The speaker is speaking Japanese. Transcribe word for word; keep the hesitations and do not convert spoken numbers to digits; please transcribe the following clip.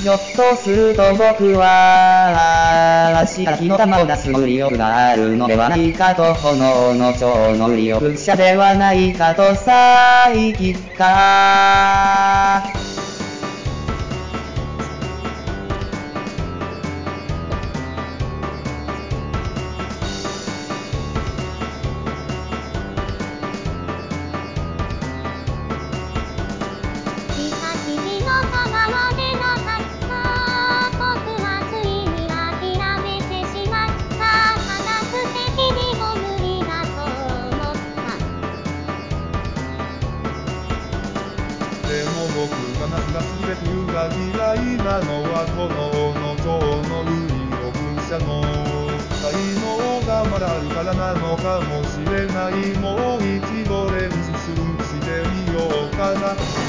ひょっとすると僕は、足から火の玉を出す能力があるのではないかと、炎の超能力者ではないかと、サイキッカー。 久し日の玉までなかった僕はついに諦めてしまった科学的にも無理だと思ったでも僕がなすがすべてが嫌いなのは炎の超能力者の才能がまだあるからなのかもしれないもう一度練習してみようかな